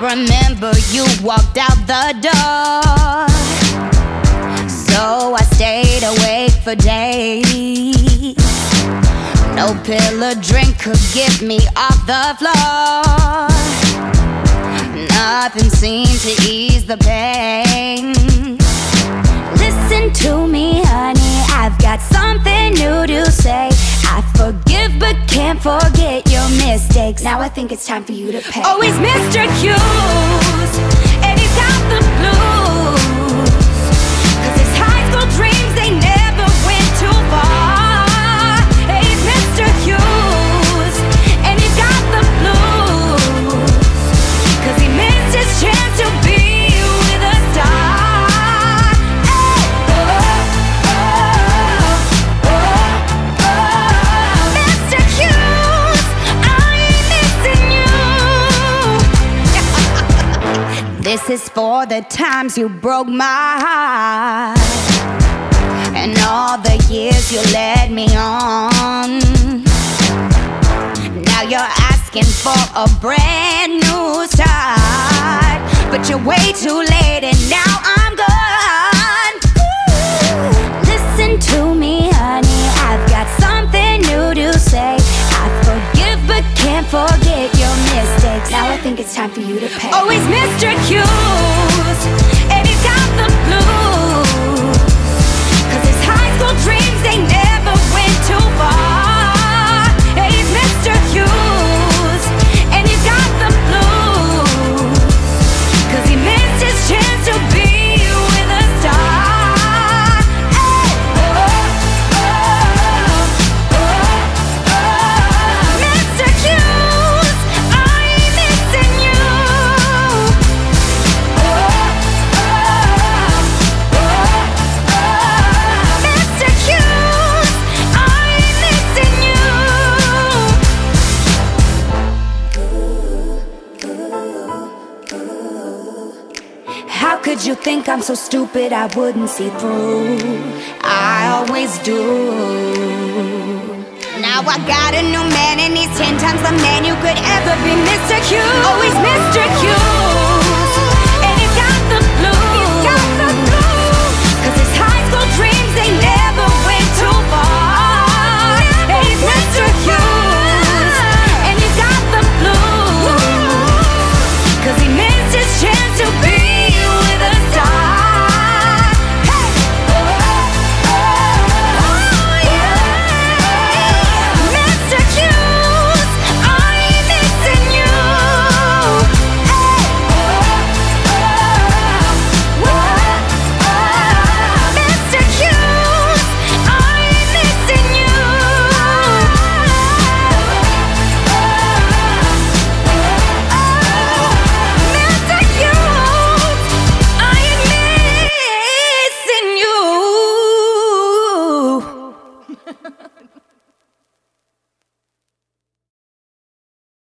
remember you walked out the door, so I stayed awake for days. No pill or drink could get me off the floor. Nothing seemed to ease the pain. Listen to me, honey, I've got something new to say. I forgive but can't forget your mistakes. Now I think it's time for you to pay. Oh, he's Mr. Hughes, and he's got the blues, 'cause his high school dreams, they never went too far. Hey, he's Mr. Hughes, and he's got the blues, 'cause he missed his chance to be with a star. Hey, Mr. Hughes, I ain't missing you. This is for the times you broke my heart, and all the years you led me on. Now you're asking for a brand new start, but you're way too late and now I'm gone. Listen to me, honey, I've got something new to say. I forgive but can't forget your mistakes. Now I think it's time for you to pay. Oh, he's Mr. Hughes, and he's got the blues, 'cause his high school dreams, they never went too far. Hey, he's Mr. Hughes, and he's got the blues, 'cause he missed his chance to be with a star. Hey, Mr. Hughes, I ain't missing you. Mr. Hughes, I ain't missing you. How could you think I'm so stupid I wouldn't see through? I always do. Now I got a new man and he's 10 times the man you could ever be, Mr. Hughes. Oh, he's Mr. Hughes.